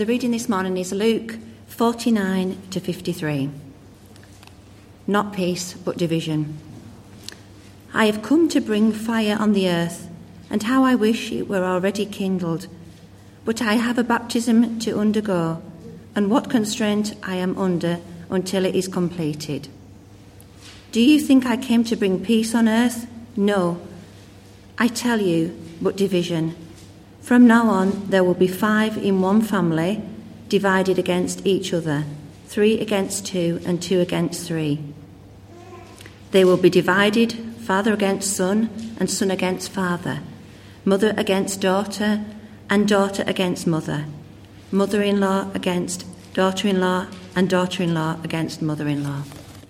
The reading this morning is Luke 49 to 53. Not peace, but division. I have come to bring fire on the earth, and how I wish it were already kindled. But I have a baptism to undergo, and what constraint I am under until it is completed. Do you think I came to bring peace on earth? No, I tell you, but division. From now on, there will be 5 in one family, divided against each other, 3 against 2, and 2 against 3. They will be divided, father against son, and son against father, mother against daughter, and daughter against mother, mother-in-law against daughter-in-law, and daughter-in-law against mother-in-law.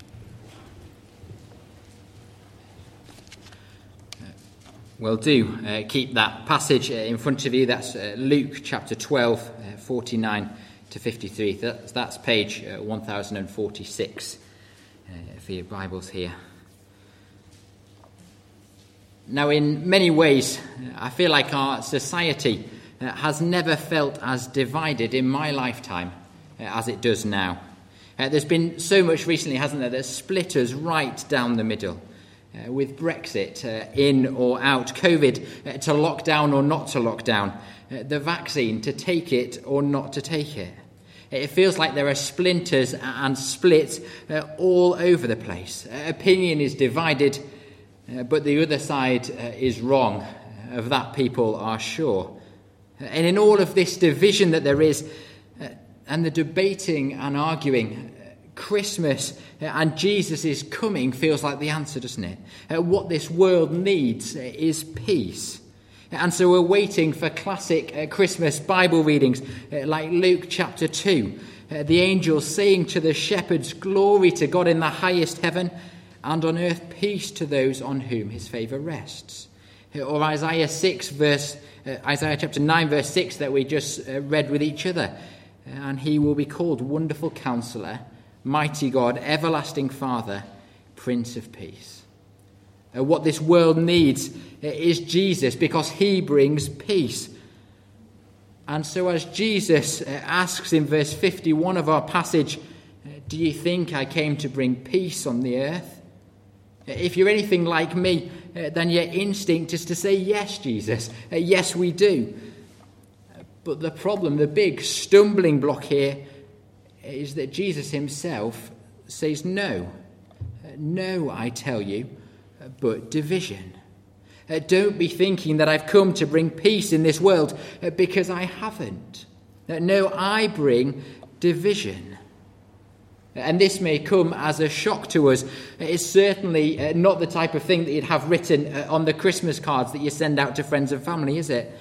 Well, do keep that passage in front of you. That's Luke chapter 12, 49 to 53. That's page 1046 for your Bibles here. Now, in many ways, I feel like our society has never felt as divided in my lifetime as it does now. There's been so much recently, hasn't there, that split us right down the middle. With Brexit, in or out, COVID, to lock down or not to lock down, the vaccine, to take it or not to take it. It feels like there are splinters and splits all over the place. Opinion is divided, but the other side is wrong. Of that, people are sure. And in all of this division that there is, and the debating and arguing, Christmas and Jesus' coming feels like the answer, doesn't it? What this world needs is peace. And so we're waiting for classic Christmas Bible readings like Luke chapter 2. The angels saying to the shepherds, "Glory to God in the highest heaven, and on earth peace to those on whom his favour rests." Or Isaiah chapter 9 verse 6 that we just read with each other. "And he will be called Wonderful Counselor, Mighty God, Everlasting Father, Prince of Peace." What this world needs is Jesus, because he brings peace. And so as Jesus asks in verse 51 of our passage, "Do you think I came to bring peace on the earth?" If you're anything like me, then your instinct is to say, "Yes, Jesus, yes we do." But the problem, the big stumbling block here, is that Jesus himself says no. No, I tell you, but division. Don't be thinking that I've come to bring peace in this world, because I haven't. No, I bring division. And this may come as a shock to us. It's certainly not the type of thing that you'd have written on the Christmas cards that you send out to friends and family, is it?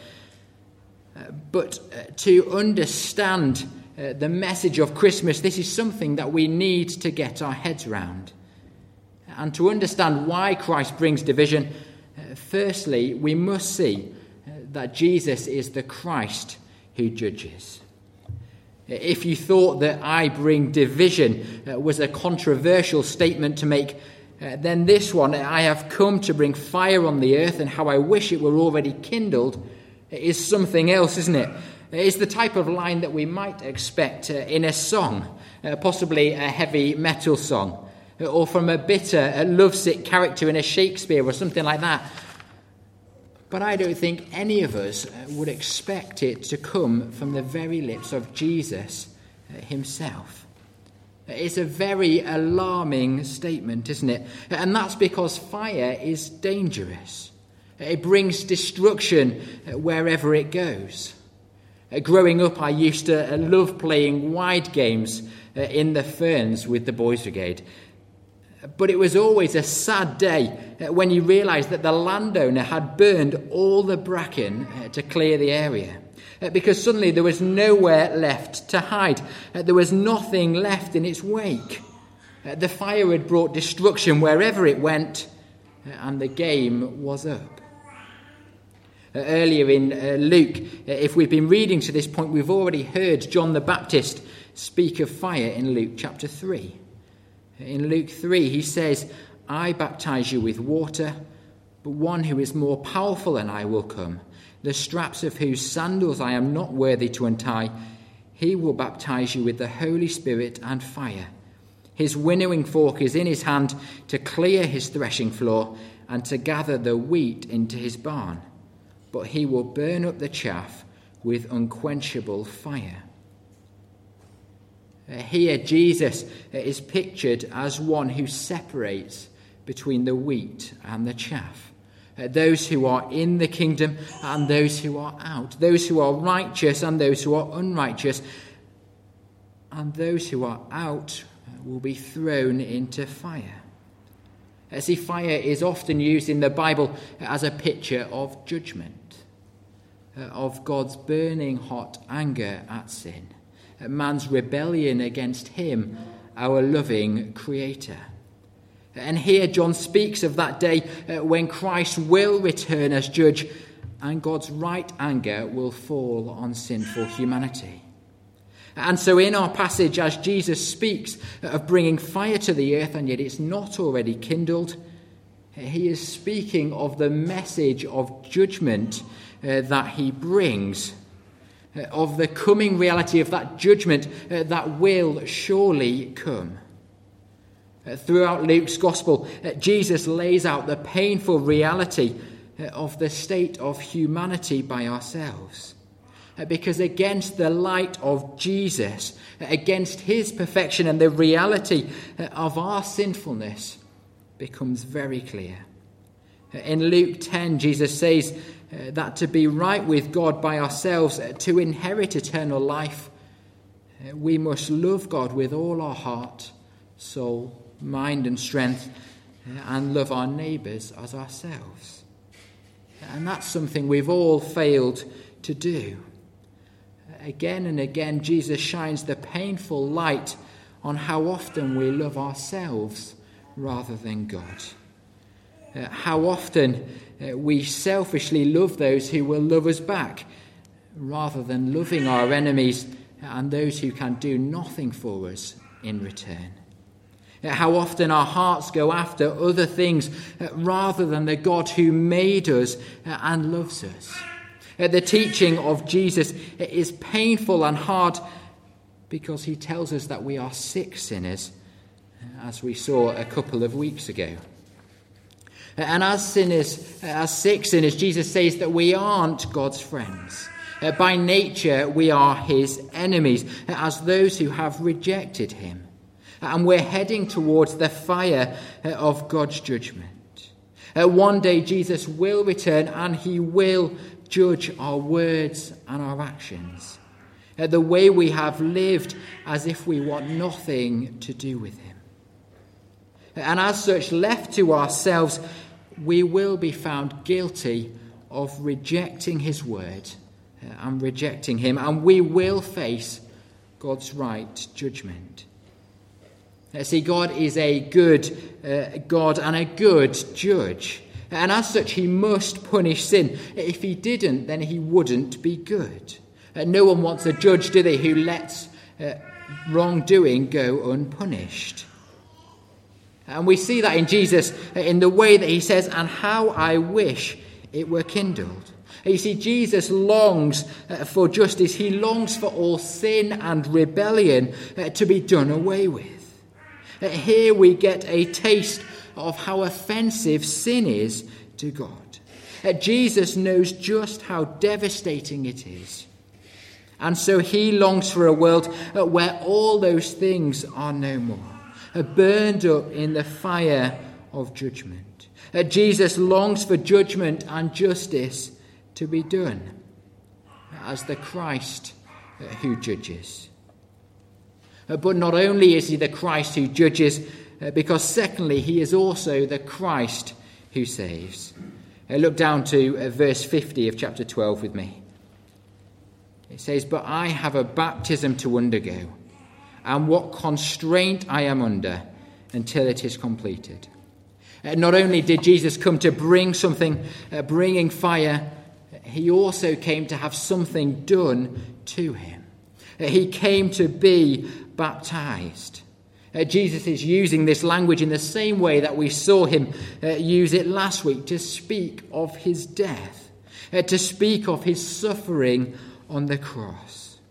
But to understand the message of Christmas, this is something that we need to get our heads around. And to understand why Christ brings division, firstly, we must see that Jesus is the Christ who judges. If you thought that "I bring division" was a controversial statement to make, then this one, "I have come to bring fire on the earth, and how I wish it were already kindled," is something else, isn't it? It's the type of line that we might expect in a song, possibly a heavy metal song, or from a bitter, lovesick character in a Shakespeare or something like that. But I don't think any of us would expect it to come from the very lips of Jesus himself. It's a very alarming statement, isn't it? And that's because fire is dangerous. It brings destruction wherever it goes. Growing up, I used to love playing wide games in the ferns with the Boys Brigade. But it was always a sad day when you realised that the landowner had burned all the bracken to clear the area. Because suddenly there was nowhere left to hide. There was nothing left in its wake. The fire had brought destruction wherever it went, and the game was up. Earlier in Luke, if we've been reading to this point, we've already heard John the Baptist speak of fire in Luke chapter 3. In Luke 3, he says, "I baptize you with water, but one who is more powerful than I will come, the straps of whose sandals I am not worthy to untie. He will baptize you with the Holy Spirit and fire. His winnowing fork is in his hand to clear his threshing floor and to gather the wheat into his barn. But he will burn up the chaff with unquenchable fire." Here, Jesus is pictured as one who separates between the wheat and the chaff. Those who are in the kingdom and those who are out. Those who are righteous and those who are unrighteous. And those who are out will be thrown into fire. See, fire is often used in the Bible as a picture of judgment, of God's burning hot anger at sin, man's rebellion against him, our loving Creator. And here John speaks of that day when Christ will return as judge and God's right anger will fall on sinful humanity. And so in our passage, as Jesus speaks of bringing fire to the earth, and yet it's not already kindled, he is speaking of the message of judgment that he brings, of the coming reality of that judgment that will surely come. Throughout Luke's Gospel, Jesus lays out the painful reality of the state of humanity by ourselves. Because against the light of Jesus, against his perfection and the reality of our sinfulness becomes very clear. In Luke 10, Jesus says that to be right with God by ourselves, to inherit eternal life, we must love God with all our heart, soul, mind and strength, and love our neighbours as ourselves. And that's something we've all failed to do. Again and again, Jesus shines the painful light on how often we love ourselves rather than God. How often we selfishly love those who will love us back rather than loving our enemies and those who can do nothing for us in return. How often our hearts go after other things rather than the God who made us and loves us. The teaching of Jesus is painful and hard because he tells us that we are sick sinners, as we saw a couple of weeks ago. And as sick sinners, Jesus says that we aren't God's friends. By nature, we are his enemies, as those who have rejected him. And we're heading towards the fire of God's judgment. One day Jesus will return and he will judge our words and our actions. The way we have lived as if we want nothing to do with him. And as such, left to ourselves, we will be found guilty of rejecting his word and rejecting him. And we will face God's right judgment. See, God is a good God and a good judge. And as such, he must punish sin. If he didn't, then he wouldn't be good. No one wants a judge, do they, who lets wrongdoing go unpunished. And we see that in Jesus in the way that he says, "And how I wish it were kindled." You see, Jesus longs for justice. He longs for all sin and rebellion to be done away with. Here we get a taste of how offensive sin is to God. Jesus knows just how devastating it is. And so he longs for a world where all those things are no more, burned up in the fire of judgment. Jesus longs for judgment and justice to be done as the Christ who judges. But not only is he the Christ who judges, because secondly, he is also the Christ who saves. Look down to verse 50 of chapter 12 with me. It says, "But I have a baptism to undergo, and what constraint I am under until it is completed." Not only did Jesus come to bring something, bringing fire, he also came to have something done to him. He came to be baptized. Jesus is using this language in the same way that we saw him use it last week, to speak of his death, to speak of his suffering on the cross.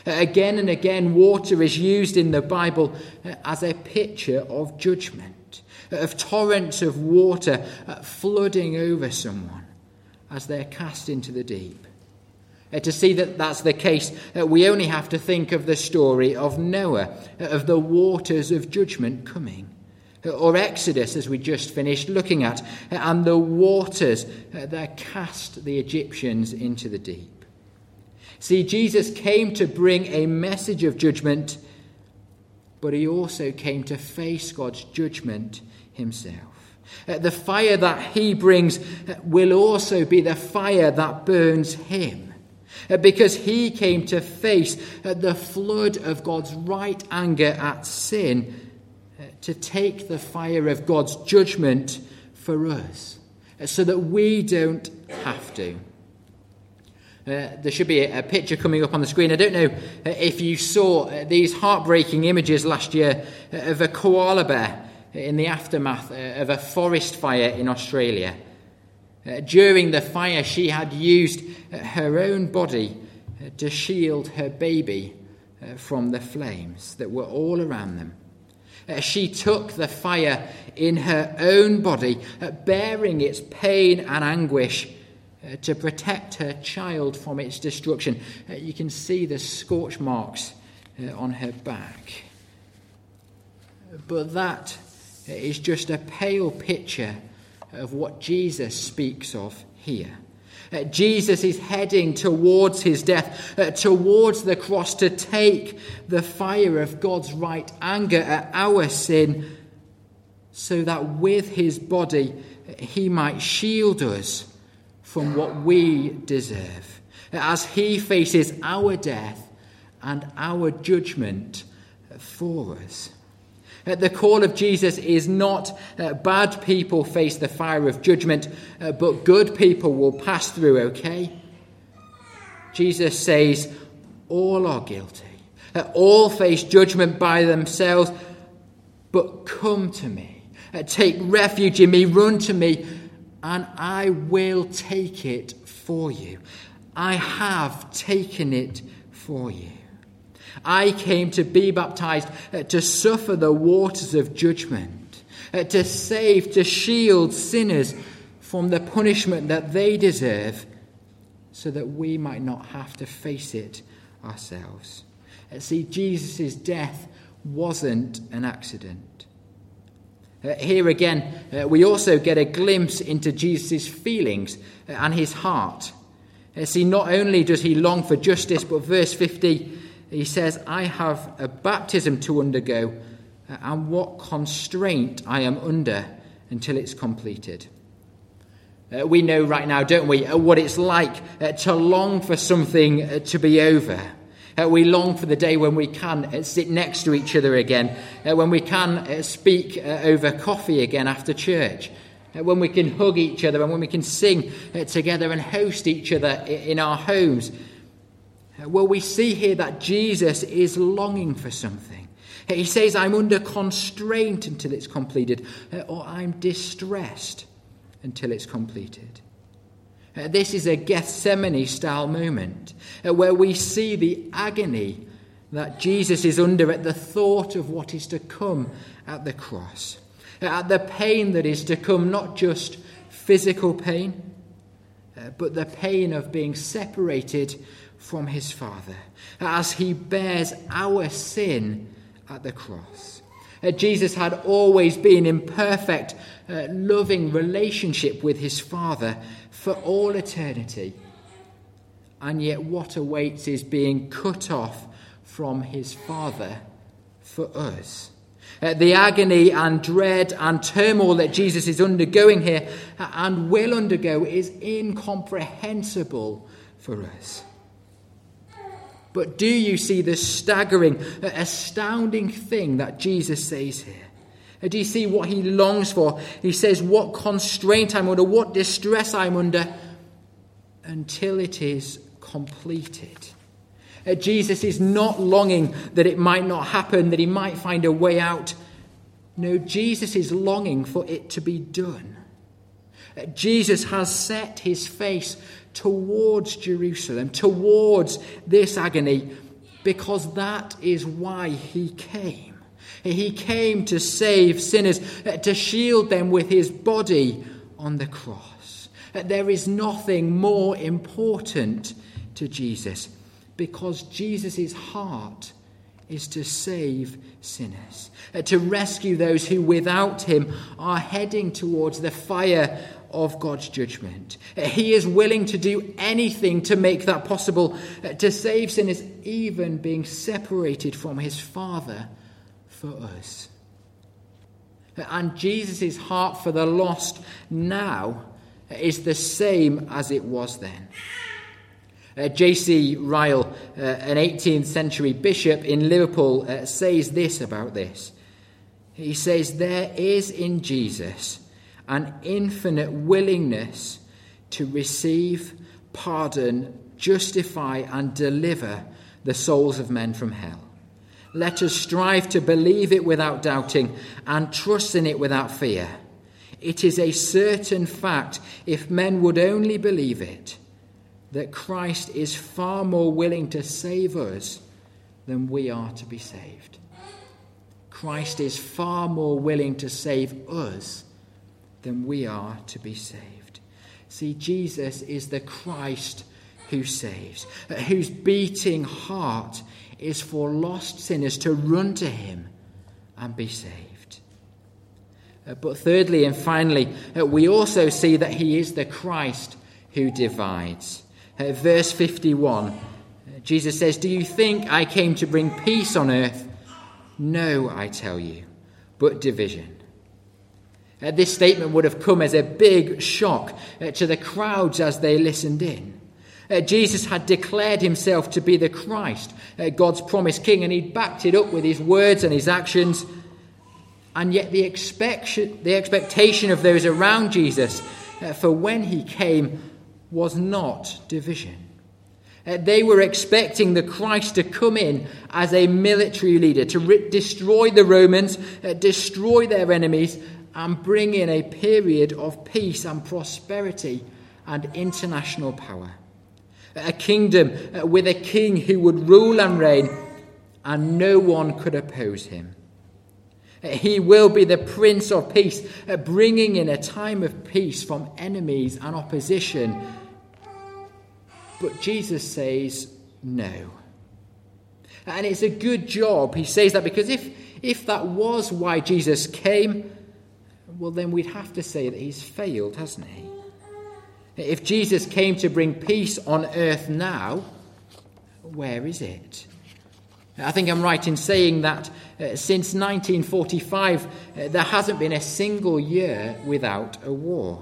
Again and again, water is used in the Bible as a picture of judgment, of torrents of water flooding over someone as they're cast into the deep. To see that that's the case, we only have to think of the story of Noah, of the waters of judgment coming, or Exodus, as we just finished looking at, and the waters that cast the Egyptians into the deep. See, Jesus came to bring a message of judgment, but he also came to face God's judgment himself. The fire that he brings will also be the fire that burns him, because he came to face the flood of God's right anger at sin, to take the fire of God's judgment for us, so that we don't have to. There should be a picture coming up on the screen. I don't know if you saw these heartbreaking images last year of a koala bear in the aftermath of a forest fire in Australia. During the fire, she had used her own body to shield her baby from the flames that were all around them. She took the fire in her own body, bearing its pain and anguish to protect her child from its destruction. You can see the scorch marks on her back. But that is just a pale picture of what Jesus speaks of here. Jesus is heading towards his death, towards the cross, to take the fire of God's right anger at our sin, so that with his body he might shield us from what we deserve, as he faces our death and our judgment for us. The call of Jesus is not bad people face the fire of judgment, but good people will pass through, okay? Jesus says all are guilty, all face judgment by themselves, but come to me, take refuge in me, run to me, and I will take it for you. I have taken it for you. I came to be baptized, to suffer the waters of judgment, to save, to shield sinners from the punishment that they deserve, so that we might not have to face it ourselves. See, Jesus' death wasn't an accident. Here again, we also get a glimpse into Jesus' feelings and his heart. See, not only does he long for justice, but verse 50, he says, I have a baptism to undergo, and what constraint I am under until it's completed. We know right now, don't we, what it's like to long for something to be over. We long for the day when we can sit next to each other again, when we can speak over coffee again after church, when we can hug each other, and when we can sing together and host each other in our homes. Well, we see here that Jesus is longing for something. He says, I'm under constraint until it's completed, or I'm distressed until it's completed. This is a Gethsemane-style moment where we see the agony that Jesus is under at the thought of what is to come at the cross, at the pain that is to come, not just physical pain, but the pain of being separated from his Father, as he bears our sin at the cross. Jesus had always been in perfect, loving relationship with his Father for all eternity. And yet what awaits is being cut off from his Father for us. The agony and dread and turmoil that Jesus is undergoing here and will undergo is incomprehensible for us. But do you see the staggering, astounding thing that Jesus says here? Do you see what he longs for? He says, what constraint I'm under, what distress I'm under, until it is completed. Jesus is not longing that it might not happen, that he might find a way out. No, Jesus is longing for it to be done. Jesus has set his face towards Jerusalem, towards this agony, because that is why he came. He came to save sinners, to shield them with his body on the cross. There is nothing more important to Jesus, because Jesus' heart is to save sinners, to rescue those who without him are heading towards the fire of God's judgment. He is willing to do anything to make that possible, to save sinners, even being separated from his Father for us. And Jesus' heart for the lost now is the same as it was then. J.C. Ryle, an 18th century bishop in Liverpool, says this about this. He says, "There is in Jesus an infinite willingness to receive, pardon, justify and deliver the souls of men from hell. Let us strive to believe it without doubting and trust in it without fear. It is a certain fact, if men would only believe it, that Christ is far more willing to save us than we are to be saved." Christ is far more willing to save us than we are to be saved. See, Jesus is the Christ who saves, whose beating heart is for lost sinners to run to him and be saved. But thirdly and finally, we also see that he is the Christ who divides. Verse 51, Jesus says, "Do you think I came to bring peace on earth? No, I tell you, but division." This statement would have come as a big shock to the crowds as they listened in. Jesus had declared himself to be the Christ, God's promised king, and he'd backed it up with his words and his actions. And yet the expectation of those around Jesus for when he came was not division. They were expecting the Christ to come in as a military leader, to destroy the Romans, destroy their enemies, and bring in a period of peace and prosperity and international power. A kingdom with a king who would rule and reign, and no one could oppose him. He will be the Prince of Peace, bringing in a time of peace from enemies and opposition. But Jesus says no. And it's a good job he says that, because if that was why Jesus came, well, then we'd have to say that he's failed, hasn't he? If Jesus came to bring peace on earth now, where is it? I think I'm right in saying that since 1945, there hasn't been a single year without a war.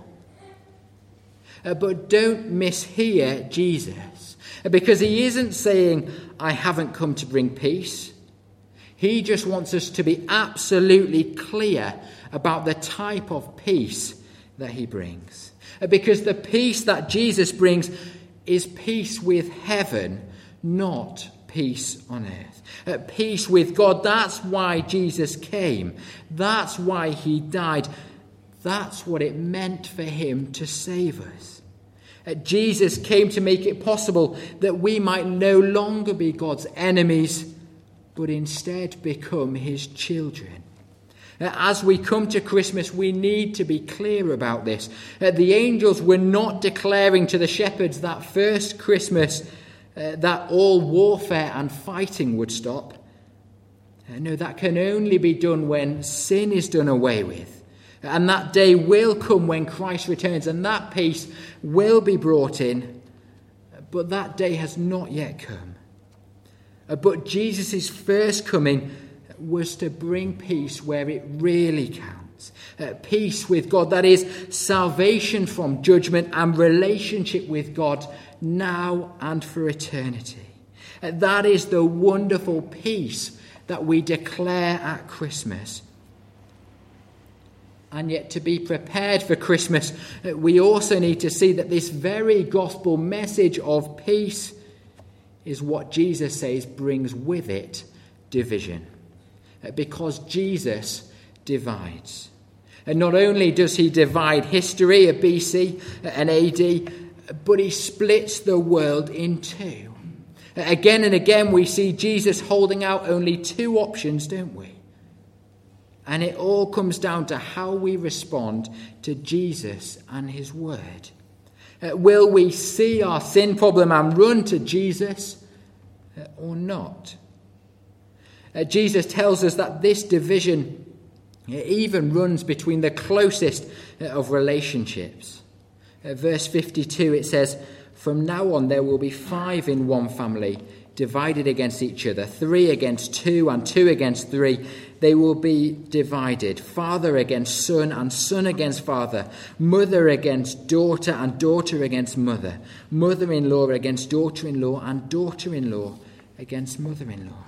But don't mishear Jesus, because he isn't saying, "I haven't come to bring peace." He just wants us to be absolutely clear about the type of peace that he brings. Because the peace that Jesus brings is peace with heaven, not peace on earth. Peace with God. That's why Jesus came. That's why he died. That's what it meant for him to save us. Jesus came to make it possible that we might no longer be God's enemies, but instead become his children. As we come to Christmas, we need to be clear about this. The angels were not declaring to the shepherds that first Christmas that all warfare and fighting would stop. No, that can only be done when sin is done away with. And that day will come when Christ returns, and that peace will be brought in. But that day has not yet come. But Jesus' first coming was to bring peace where it really counts. Peace with God, that is, salvation from judgment and relationship with God now and for eternity. That is the wonderful peace that we declare at Christmas. And yet, to be prepared for Christmas, we also need to see that this very gospel message of peace is what Jesus says brings with it division. Because Jesus divides. And not only does he divide history, a BC and AD, but he splits the world in two. Again and again we see Jesus holding out only two options, don't we? And it all comes down to how we respond to Jesus and his word. Will we see our sin problem and run to Jesus or not? Jesus tells us that this division even runs between the closest of relationships. Verse 52, it says, "From now on there will be 5 in one family, divided against each other, 3 against 2 and 2 against 3. They will be divided, father against son and son against father, mother against daughter and daughter against mother, mother-in-law against daughter-in-law and daughter-in-law against mother-in-law."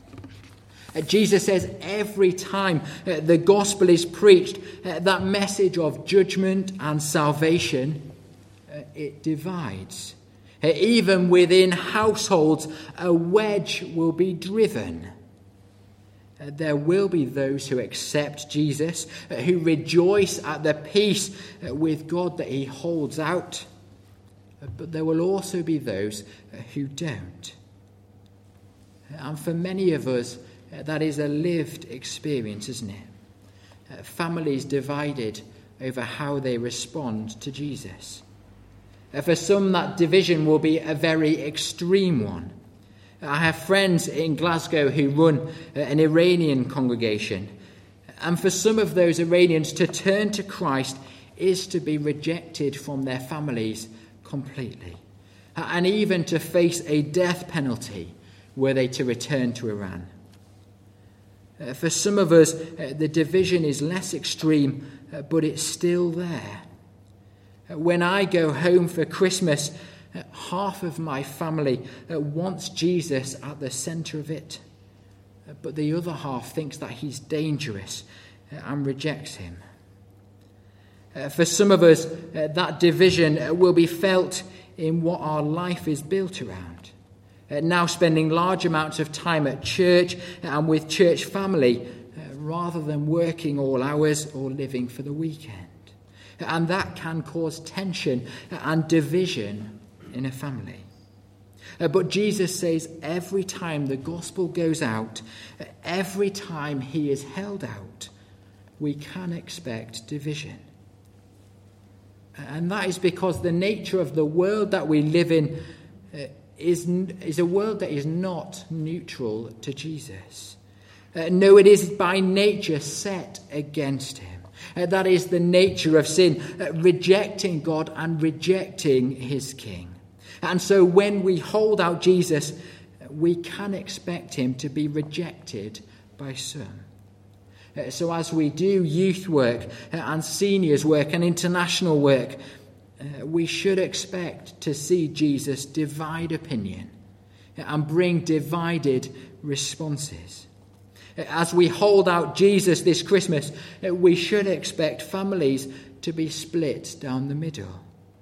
Jesus says every time the gospel is preached, that message of judgment and salvation, it divides. Even within households, a wedge will be driven. There will be those who accept Jesus, who rejoice at the peace with God that he holds out. But there will also be those who don't. And for many of us, that is a lived experience, isn't it? Families divided over how they respond to Jesus. For some, that division will be a very extreme one. I have friends in Glasgow who run an Iranian congregation. And for some of those Iranians, to turn to Christ is to be rejected from their families completely. And even to face a death penalty were they to return to Iran. For some of us, the division is less extreme, but it's still there. When I go home for Christmas, half of my family wants Jesus at the centre of it, but the other half thinks that he's dangerous and rejects him. For some of us, that division will be felt in what our life is built around. Now spending large amounts of time at church and with church family rather than working all hours or living for the weekend. And that can cause tension and division in a family. But Jesus says every time the gospel goes out, every time he is held out, we can expect division. And that is because the nature of the world that we live in is a world that is not neutral to Jesus. No, it is by nature set against him. That is the nature of sin, rejecting God and rejecting his King. And so when we hold out Jesus, we can expect him to be rejected by some. So as we do youth work and seniors work and international work, we should expect to see Jesus divide opinion and bring divided responses. As we hold out Jesus this Christmas, we should expect families to be split down the middle.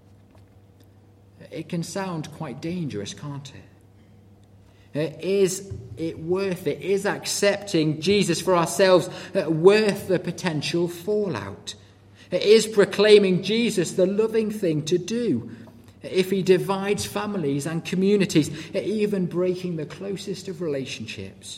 It can sound quite dangerous, can't it? Is it worth it? Is accepting Jesus for ourselves worth the potential fallout? Is proclaiming Jesus the loving thing to do if he divides families and communities, even breaking the closest of relationships?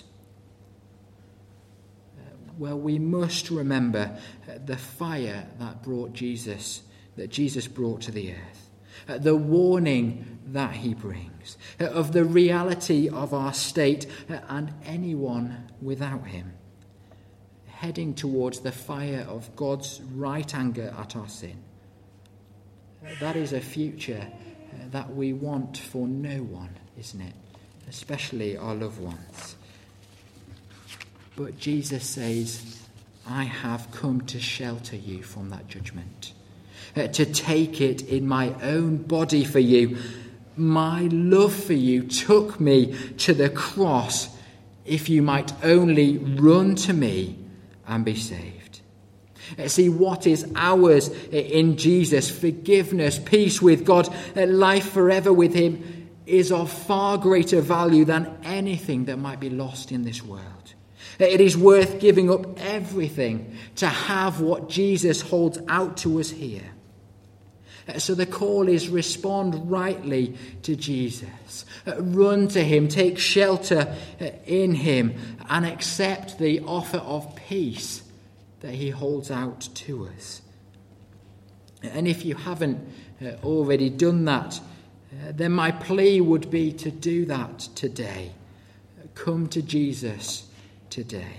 Well, we must remember the fire that Jesus brought to the earth, the warning that he brings, of the reality of our state and anyone without him, heading towards the fire of God's right anger at our sin. That is a future that we want for no one, isn't it? Especially our loved ones. But Jesus says, I have come to shelter you from that judgment, to take it in my own body for you. My love for you took me to the cross, if you might only run to me and be saved. See, what is ours in Jesus, forgiveness, peace with God, life forever with him, is of far greater value than anything that might be lost in this world. It is worth giving up everything to have what Jesus holds out to us here. So the call is respond rightly to Jesus. Run to him, take shelter in him, and accept the offer of peace that he holds out to us. And if you haven't already done that, then my plea would be to do that today. Come to Jesus today.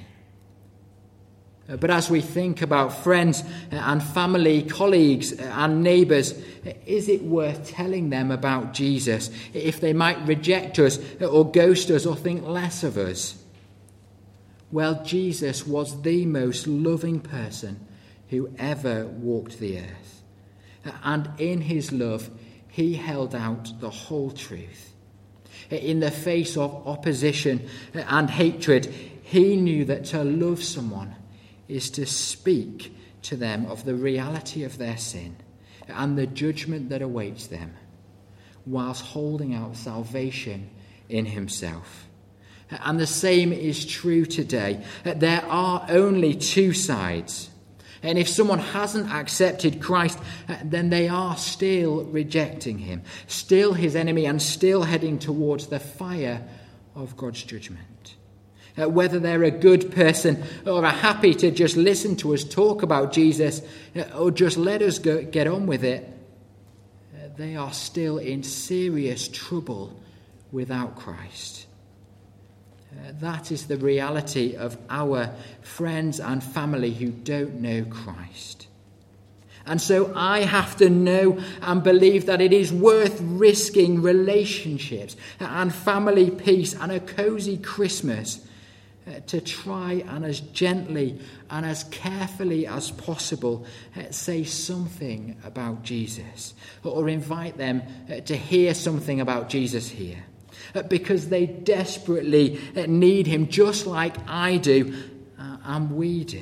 But as we think about friends and family, colleagues and neighbours, is it worth telling them about Jesus if they might reject us or ghost us or think less of us? Well, Jesus was the most loving person who ever walked the earth. And in his love, he held out the whole truth. In the face of opposition and hatred, he knew that to love someone is to speak to them of the reality of their sin and the judgment that awaits them, whilst holding out salvation in himself. And the same is true today. There are only two sides. And if someone hasn't accepted Christ, then they are still rejecting him, still his enemy, and still heading towards the fire of God's judgment. Whether they're a good person or are happy to just listen to us talk about Jesus or just let us get on with it, they are still in serious trouble without Christ. That is the reality of our friends and family who don't know Christ. And so I have to know and believe that it is worth risking relationships and family peace and a cosy Christmas to try and as gently and as carefully as possible say something about Jesus, or invite them to hear something about Jesus here, because they desperately need him, just like I do and we do.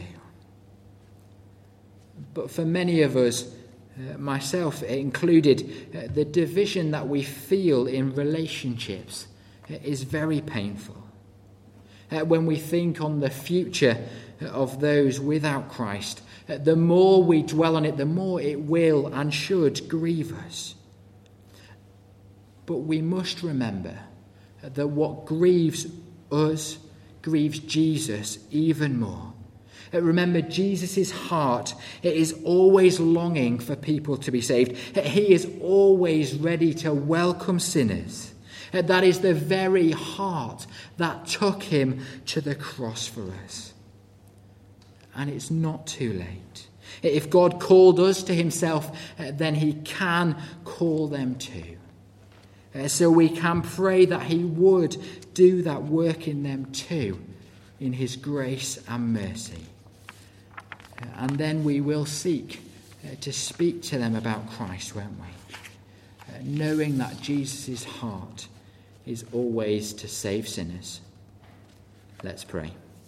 But for many of us, myself included, the division that we feel in relationships is very painful. When we think on the future of those without Christ, the more we dwell on it, the more it will and should grieve us. But we must remember that what grieves us grieves Jesus even more. Remember, Jesus' heart is always longing for people to be saved. He is always ready to welcome sinners. That is the very heart that took him to the cross for us. And it's not too late. If God called us to himself, then he can call them too. So we can pray that he would do that work in them too, in his grace and mercy. And then we will seek to speak to them about Christ, won't we? Knowing that Jesus' heart is always to save sinners. Let's pray.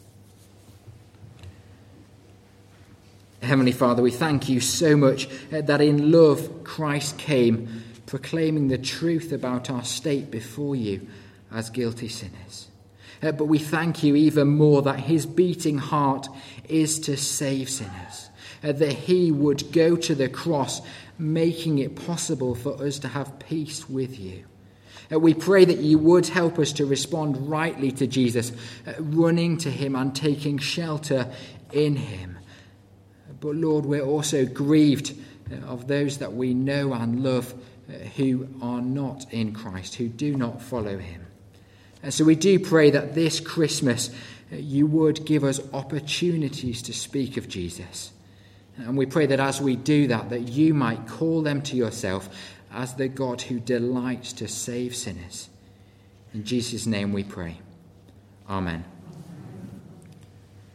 Heavenly Father, we thank you so much that in love Christ came, proclaiming the truth about our state before you as guilty sinners. But we thank you even more that his beating heart is to save sinners, that he would go to the cross, making it possible for us to have peace with you. We pray that you would help us to respond rightly to Jesus, running to him and taking shelter in him. But Lord, we're also grieved of those that we know and love who are not in Christ, who do not follow him. And so we do pray that this Christmas you would give us opportunities to speak of Jesus. And we pray that as we do that, that you might call them to yourself as the God who delights to save sinners. In Jesus' name we pray. Amen.